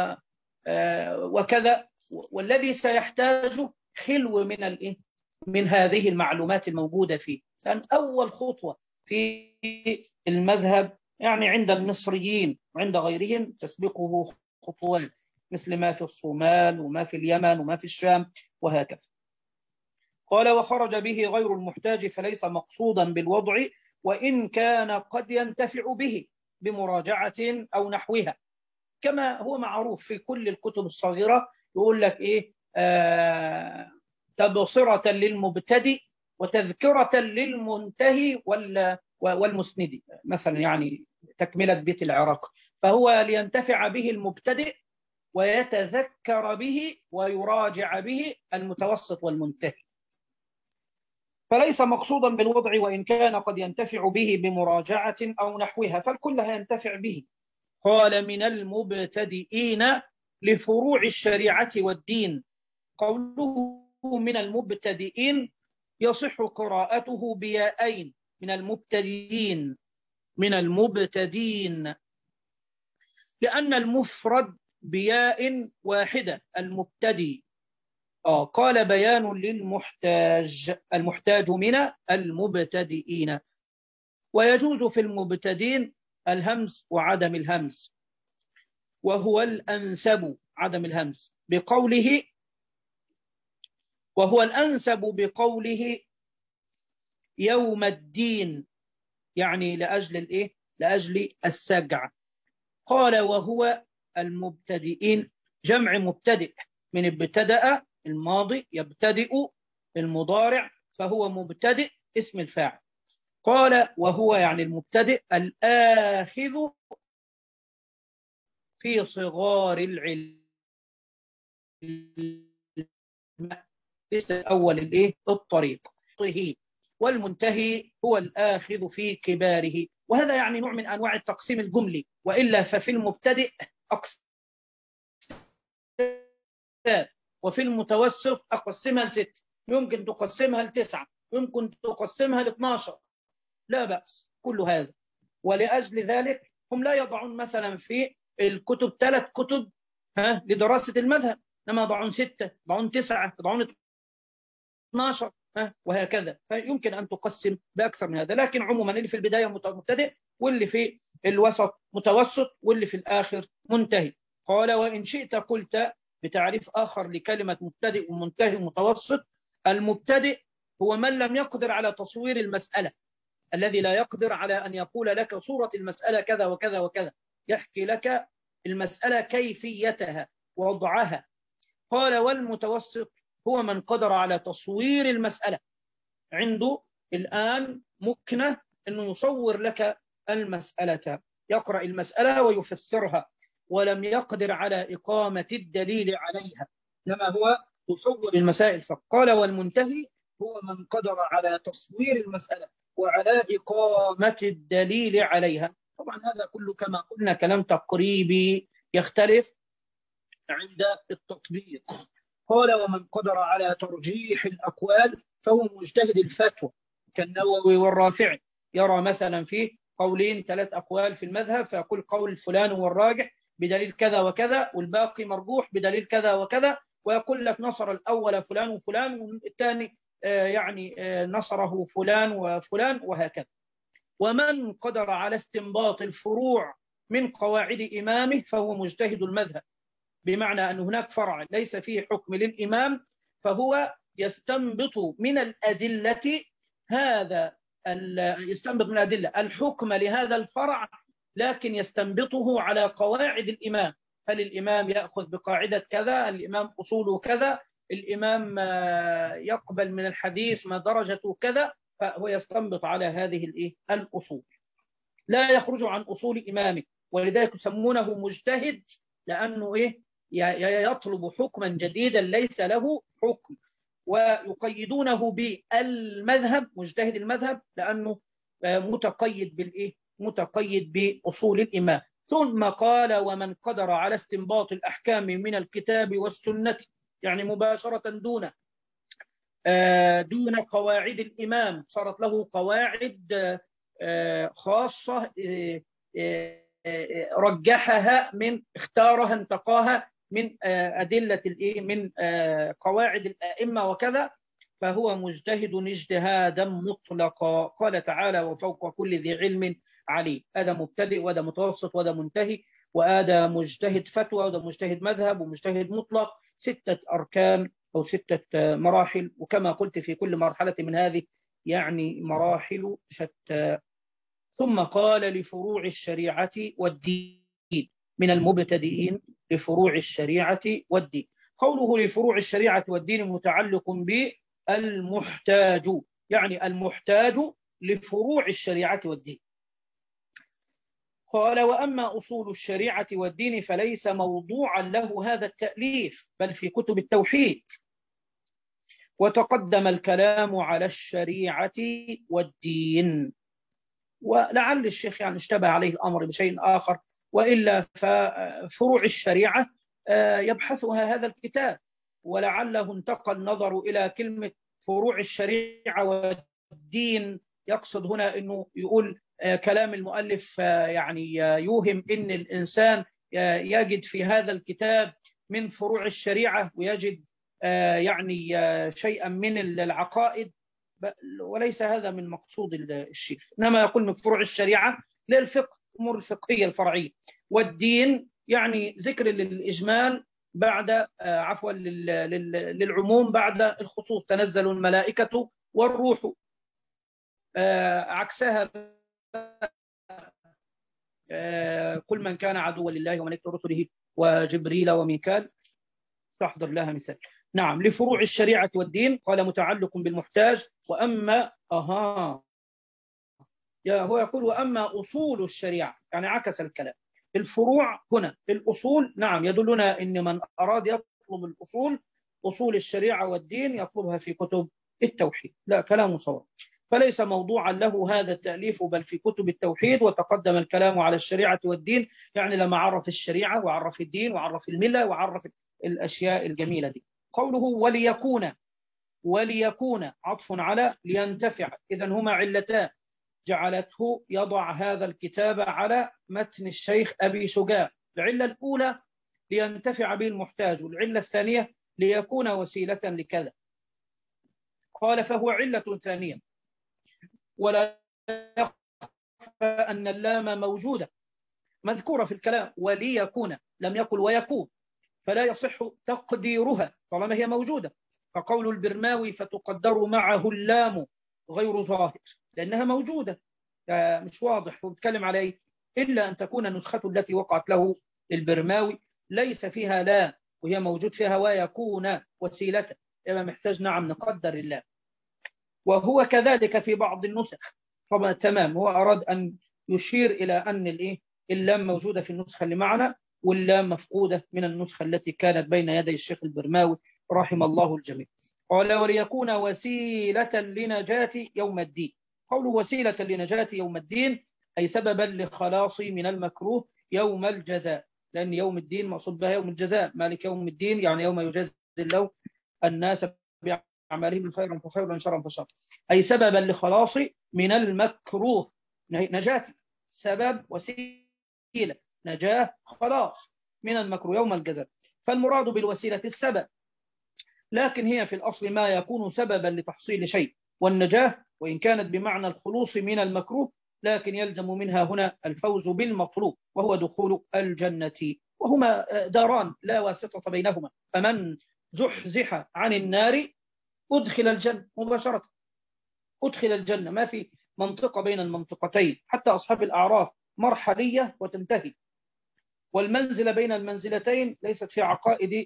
وكذا، والذي سيحتاج خلو من الايه من هذه المعلومات الموجودة فيه. لأن أول خطوة في المذهب يعني عند المصريين وعند غيرهم تسبقه خطوات، مثل ما في الصومال وما في اليمن وما في الشام وهكذا. قال وخرج به غير المحتاج فليس مقصودا بالوضع، وإن كان قد ينتفع به بمراجعة أو نحوها، كما هو معروف في كل الكتب الصغيرة يقول لك إيه آه تبصرة للمبتدئ وتذكرة للمنتهي والمسند مثلا، يعني تكملة بيت العراق. فهو لينتفع به المبتدئ ويتذكر به ويراجع به المتوسط والمنتهي، فليس مقصودا بالوضع وإن كان قد ينتفع به بمراجعة أو نحوها، فالكل ينتفع به. قال من المبتدئين لفروع الشريعة والدين. قوله من المبتدئين يصح قراءته بيائين، من المبتدئين من المبتدئين، لأن المفرد بياء واحدة المبتدئ. آه قال بيان للمحتاج، المحتاج من المبتدئين. ويجوز في المبتدئين الهمز وعدم الهمز، وهو الأنسب عدم الهمز بقوله وهو الأنسب بقوله يوم الدين، يعني لأجل الإيه؟ لأجل السجع. قال وهو المبتدئين جمع مبتدئ، من ابتدأ الماضي يبتدئ المضارع، فهو مبتدئ اسم الفاعل. قال وهو يعني المبتدئ الآخذ في صغار العلم، أول الإيه؟ الطريق، والمنتهي هو الآخذ في كباره. وهذا يعني نوع من أنواع التقسيم الجملي، وإلا ففي المبتدئ أقسام وفي المتوسط أقسمها لست، يمكن تقسمها لتسعة، يمكن تقسمها لاثناشر، لا بأس كل هذا. ولأجل ذلك هم لا يضعون مثلا في الكتب ثلاث كتب ها لدراسة المذهب، لما يضعون ستة، يضعون تسعة، يضعون اثناشر ها وهكذا. فيمكن أن تقسم بأكثر من هذا، لكن عموما اللي في البداية مبتدئ، واللي في الوسط متوسط، واللي في الآخر منتهي. قال وإن شئت قلت بتعريف آخر لكلمة مبتدئ ومنتهي ومتوسط. المبتدئ هو من لم يقدر على تصوير المسألة، الذي لا يقدر على أن يقول لك صورة المسألة كذا وكذا وكذا، يحكي لك المسألة كيفيتها ووضعها. قال والمتوسط هو من قدر على تصوير المسألة، عنده الآن مكنة أنه يصور لك المسألة، يقرأ المسألة ويفسرها، ولم يقدر على إقامة الدليل عليها، إنما هو يصور المسائل. فقال والمنتهي هو من قدر على تصوير المسألة وعلى إقامة الدليل عليها. طبعا هذا كله كما قلنا كلام تقريبي يختلف عند التطبيق. قال ومن قدر على ترجيح الأقوال فهو مجتهد الفتوى كالنووي والرافعي، يرى مثلا في قولين ثلاث أقوال في المذهب فيقول قول فلان هو الراجح بدليل كذا وكذا والباقي مرجوح بدليل كذا وكذا، ويقول لك نصر الأول فلان وفلان والثاني يعني نصره فلان وفلان وهكذا. ومن قدر على استنباط الفروع من قواعد إمامه فهو مجتهد المذهب، بمعنى أن هناك فرع ليس فيه حكم للإمام فهو يستنبط من الأدلة هذا يستنبط من الأدلة الحكم لهذا الفرع، لكن يستنبطه على قواعد الإمام. هل الإمام يأخذ بقاعدة كذا؟ الإمام أصوله كذا؟ الإمام يقبل من الحديث ما درجته كذا؟ فهو يستنبط على هذه الأصول، لا يخرج عن أصول إمامه، ولذلك يسمونه مجتهد لأنه إيه؟ يطلب حكما جديدا ليس له حكم، ويقيدونه بالمذهب مجتهد المذهب لأنه متقيد بالإيه؟ متقيد بأصول الإمام. ثم قال ومن قدر على استنباط الأحكام من الكتاب والسنة، يعني مباشرة دون دون قواعد الإمام، صارت له قواعد خاصة رجحها من اختارها انتقاها من أدلة الإيه من قواعد الأئمة وكذا، فهو مجتهد اجتهادا مطلقا. قال تعالى وفوق كل ذي علم عليم، هذا مبتدئ وهذا متوسط وهذا منتهي، وهذا مجتهد فتوى وهذا مجتهد مذهب ومجتهد مطلق، ستة أركان أو ستة مراحل، وكما قلت في كل مرحلة من هذه يعني مراحل شتى. ثم قال لفروع الشريعة والدين، من المبتدئين لفروع الشريعة والدين. قوله لفروع الشريعة والدين متعلق بالمحتاج، يعني المحتاج لفروع الشريعة والدين. قال وأما أصول الشريعة والدين فليس موضوعا له هذا التأليف بل في كتب التوحيد، وتقدم الكلام على الشريعة والدين. ولعل الشيخ يعني اشتبه عليه الأمر بشيء آخر، وإلا ففروع الشريعة يبحثها هذا الكتاب، ولعله انتقل النظر إلى كلمة فروع الشريعة والدين، يقصد هنا أنه يقول كلام المؤلف يعني يوهم أن الإنسان يجد في هذا الكتاب من فروع الشريعة ويجد يعني شيئا من العقائد، وليس هذا من مقصود الشيخ، إنما يقول من فروع الشريعة للفقه، أمور الفقهية الفرعية، والدين يعني ذكر للإجمال بعد عفوا للعموم بعد الخصوص، تنزل الملائكة والروح، عكسها كل من كان عدوا لله وملائكته ورسله وجبريل وميكال، تحضر لها مثال. نعم لفروع الشريعة والدين. قال متعلق بالمحتاج. وأما أها هو يقول وأما أصول الشريعة، يعني عكس الكلام، الفروع هنا الأصول نعم يدلنا أن من أراد يطلب الأصول أصول الشريعة والدين يطلبها في كتب التوحيد، لا كلام صواب، فليس موضوعا له هذا التأليف بل في كتب التوحيد. وتقدم الكلام على الشريعة والدين، يعني لما عرف الشريعة وعرف الدين وعرف الملة وعرف الأشياء الجميلة دي. قوله وليكون، وليكون عطف على لينتفع، إذن هما علتان جعلته يضع هذا الكتاب على متن الشيخ أبي شجاع. العلة الأولى لينتفع به المحتاج، والعلة الثانية ليكون وسيلة لكذا. قال فهو علة ثانية. ولا يخفى أن اللام موجودة مذكورة في الكلام، وليكون لم يقل ويكون، فلا يصح تقديرها طالما هي موجودة. فقول البرماوي فتقدر معه اللام غير ظاهر لأنها موجودة، مش واضح هو بيتكلم عليه، إلا أن تكون النسخة التي وقعت له البرماوي ليس فيها لا وهي موجود فيها ويكون وسيلة، إذا محتاج نعم نقدر اللام. وهو كذلك في بعض النسخ طبعا تمام، هو أراد أن يشير إلى أن الإيه اللام موجودة في النسخة اللي معنا واللام مفقودة من النسخة التي كانت بين يدي الشيخ البرماوي رحم الله الجميع. قال وليكون وسيلة لنجاة يوم الدين. قول وسيلة لنجاة يوم الدين أي سببا لخلاصي من المكروه يوم الجزاء، لأن يوم الدين مقصود بها يوم الجزاء، مالك يوم الدين يعني يوم يجازي الله الناس بأعمالهم خيرا فخيرا شرا فشرا، أي سببا لخلاصي من المكروه، نجاتي سبب وسيلة، نجاة خلاص من المكروه يوم الجزاء. فالمراد بالوسيلة السبب، لكن هي في الأصل ما يكون سببا لتحصيل شيء، والنجاة وإن كانت بمعنى الخلوص من المكروه لكن يلزم منها هنا الفوز بالمطلوب وهو دخول الجنة، وهما داران لا واسطة بينهما، فمن زحزح عن النار أدخل الجنة مباشرة، أدخل الجنة، ما في منطقة بين المنطقتين. حتى أصحاب الأعراف مرحلية وتنتهي، والمنزلة بين المنزلتين ليست في عقائد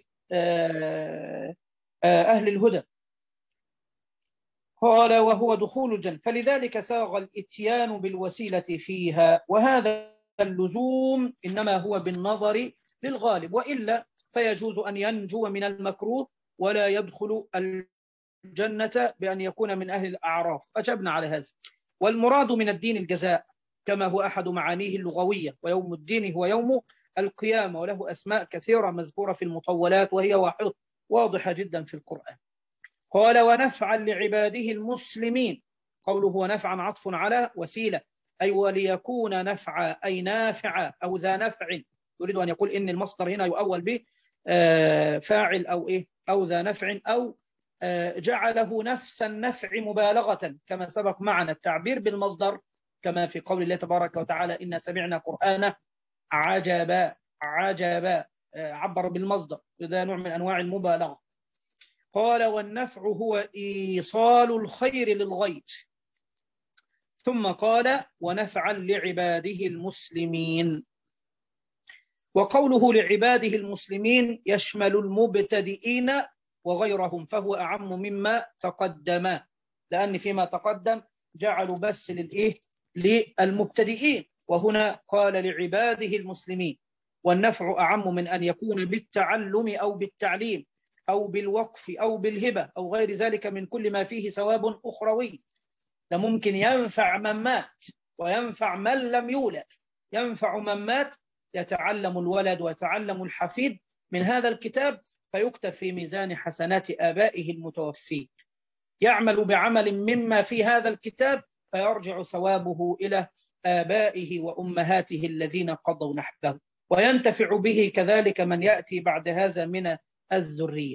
أهل الهدى. قال وهو دخول الجنة، فلذلك ساغ الاتيان بالوسيلة فيها، وهذا اللزوم إنما هو بالنظر للغالب، وإلا فيجوز أن ينجو من المكروه ولا يدخل الجنة بأن يكون من أهل الأعراف. أجبنا على هذا. والمراد من الدين الجزاء كما هو أحد معانيه اللغوية، ويوم الدين هو يوم القيامة، وله أسماء كثيرة مذكورة في المطولات وهي واحدة واضحة جدا في القرآن. قال ونفعا لعباده المسلمين، قوله ونفعا عطف على وسيلة، أي وليكون نفعا أي نافعا أو ذا نفع، يريد أن يقول إن المصدر هنا يؤول به فاعل أو إيه أو ذا نفع، أو جعله نفس النفع مبالغة كما سبق معنا التعبير بالمصدر، كما في قول الله تبارك وتعالى إن سمعنا قرآنا عجبا، عجبا عبر بالمصدر، هذا نوع من أنواع المبالغة. قال والنفع هو إيصال الخير للغير، ثم قال ونفعا لعباده المسلمين. وقوله لعباده المسلمين يشمل المبتدئين وغيرهم، فهو أعم مما تقدم، لأن فيما تقدم جعلوا بس للإيه للمبتدئين، وهنا قال لعباده المسلمين. والنفع أعم من أن يكون بالتعلم أو بالتعليم أو بالوقف أو بالهبة أو غير ذلك من كل ما فيه ثواب أخروي. ده ممكن ينفع من مات وينفع من لم يولد. ينفع من مات، يتعلم الولد ويتعلم الحفيد من هذا الكتاب فيكتب في ميزان حسنات آبائه المتوفين، يعمل بعمل مما في هذا الكتاب فيرجع ثوابه إلى آبائه وأمهاته الذين قضوا نحبه، وينتفع به كذلك من يأتي بعد هذا من الذرية.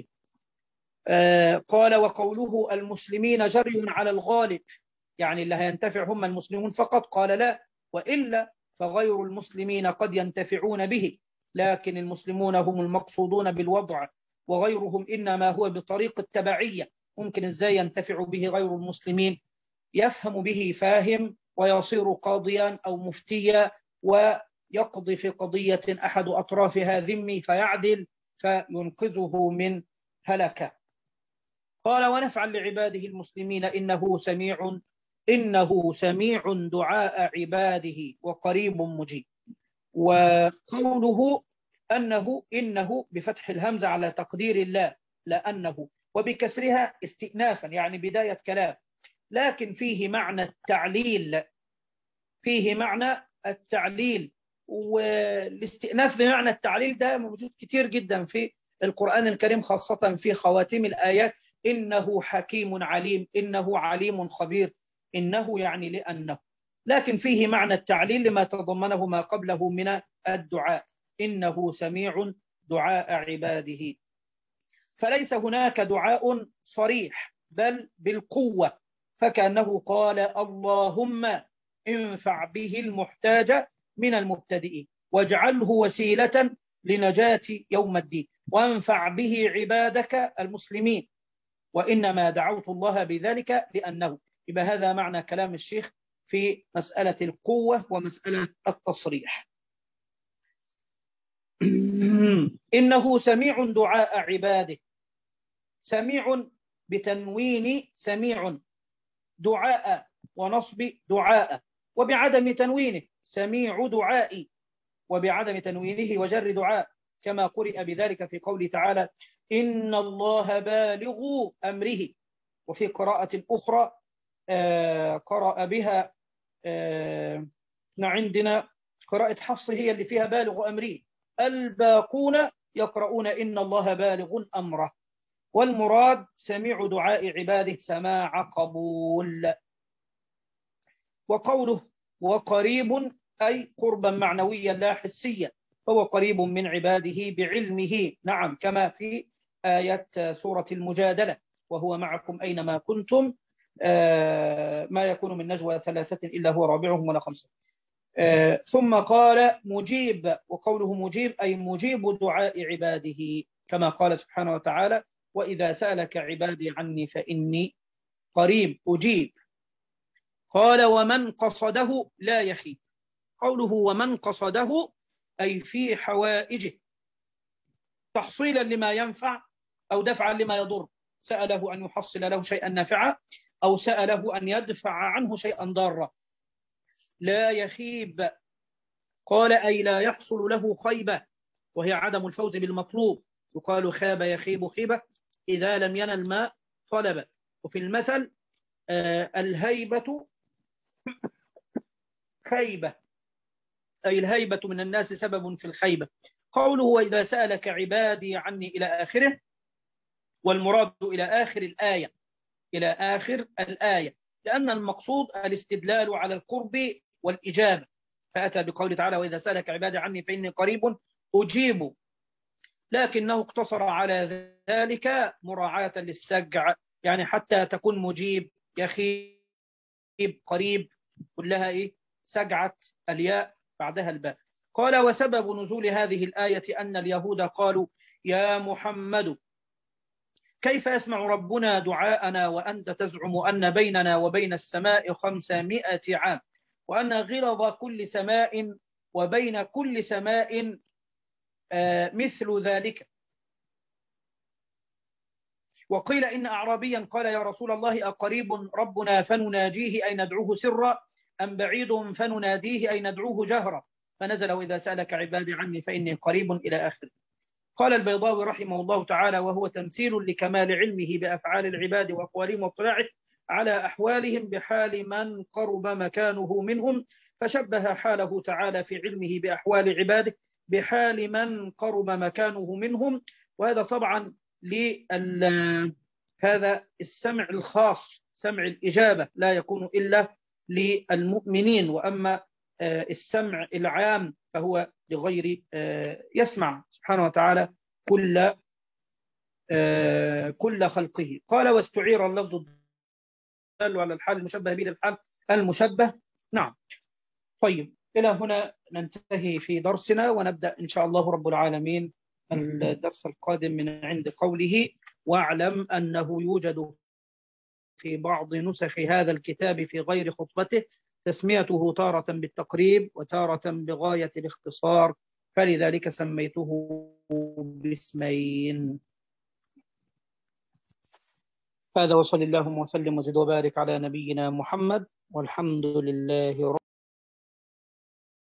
آه قال وقوله المسلمين جري على الغالب، يعني اللي هينتفع هم المسلمون فقط؟ قال لا، وإلا فغير المسلمين قد ينتفعون به، لكن المسلمون هم المقصودون بالوضع، وغيرهم إنما هو بطريق التبعية. ممكن إزاي ينتفع به غير المسلمين؟ يفهم به فاهم ويصير قاضيا أو مفتيا ويقضي في قضية أحد أطرافها ذمي فيعدل فينقذه من هلكة. قال ونفعا لعباده المسلمين إنه سميع إنه سميع دعاء عباده وقريب مجيب. وقوله أنه إنه بفتح الهمزة على تقدير الله لأنه، وبكسرها استئنافا يعني بداية كلام، لكن فيه معنى التعليل، فيه معنى التعليل، والاستئناف بمعنى التعليل ده موجود كتير جدا في القرآن الكريم، خاصة في خواتيم الآيات. إنه حكيم عليم، إنه عليم خبير، إنه يعني لأنه، لكن فيه معنى التعليل لما تضمنه ما قبله من الدعاء، إنه سميع دعاء عباده. فليس هناك دعاء صريح بل بالقوة، فكأنه قال اللهم انفع به المحتاج من المبتدئين واجعله وسيلة لنجاة يوم الدين، وانفع به عبادك المسلمين، وإنما دعوت الله بذلك لأنه. يبقى هذا معنى كلام الشيخ في مسألة القوة ومسألة التصريح. إنه سميع دعاء عباده، سميع بتنوين سميع، دعاء ونصب دعاء، وبعدم تنوينه سميع دعائي، وبعدم تنوينه وجر دعاء، كما قرئ بذلك في قوله تعالى إن الله بالغ أمره. وفي قراءة أخرى آه قرأ بها آه عندنا قراءة حفص هي اللي فيها بالغ أمره، الباقون يقرؤون إن الله بالغ أمره. والمراد سميع دعاء عباده سماع قبول. وقوله وقريب أي قربا معنويا لا حسيا، فهو قريب من عباده بعلمه، نعم، كما في آية سورة المجادلة: وهو معكم أينما كنتم ما يكون من نجوى ثلاثة إلا هو رابعهم ولا خمسة. ثم قال مجيب، وقوله مجيب أي مجيب دعاء عباده، كما قال سبحانه وتعالى: وإذا سألك عبادي عني فإني قريب أجيب. قال ومن قصده لا يخيب. قوله ومن قصده أي في حوائجه تحصيلا لما ينفع أو دفعا لما يضر، سأله أن يحصل له شيئا نافعا أو سأله أن يدفع عنه شيئا ضارا. لا يخيب قال أي لا يحصل له خيبة، وهي عدم الفوز بالمطلوب. يقال خاب يخيب خيبة إذا لم ينل ما طلب. وفي المثل آه الهيبة خيبة، أي الهيبة من الناس سبب في الخيبة. قوله وإذا سألك عبادي عني إلى آخره، والمراد إلى آخر الآية، إلى آخر الآية، لأن المقصود الاستدلال على القرب والإجابة، فأتى بقوله تعالى وإذا سألك عبادي عني فإني قريب أجيب، لكنه اقتصر على ذلك مراعاة للسجع، يعني حتى تكون مجيب يخيب قريب كلها إيه؟ سجعة الياء بعدها الباء. قال وسبب نزول هذه الآية أن اليهود قالوا يا محمد كيف يسمع ربنا دعاءنا وأنت تزعم أن بيننا وبين السماء خمسمائة عام وأن غلظ كل سماء وبين كل سماء آه مثل ذلك. وقيل إن أعرابيا قال يا رسول الله أقريب ربنا فنناجيه أي ندعوه سرا أم بعيد فنناديه أي ندعوه جهرا، فنزل وإذا سألك عبادي عني فإني قريب إلى آخره. قال البيضاوي رحمه الله تعالى وهو تمثيل لكمال علمه بأفعال العباد وأقوالهم واطلاعه على أحوالهم بحال من قرب مكانه منهم، فشبه حاله تعالى في علمه بأحوال عباده بحال من قرب مكانه منهم. وهذا طبعا هذا السمع الخاص، سمع الإجابة لا يكون إلا للمؤمنين، وأما السمع العام فهو لغير يسمع سبحانه وتعالى كل كل خلقه. قال واستعير اللفظ الدال على الحال المشبه به للحال المشبه. نعم. طيب إلى هنا ننتهي في درسنا، ونبدأ إن شاء الله رب العالمين الدرس القادم من عند قوله واعلم أنه يوجد في بعض نسخ هذا الكتاب في غير خطبته تسميته تارة بالتقريب وتارة بغاية الاختصار، فلذلك سميته باسمين. هذا وصلى اللهم وسلم وزد وبارك على نبينا محمد، والحمد لله رب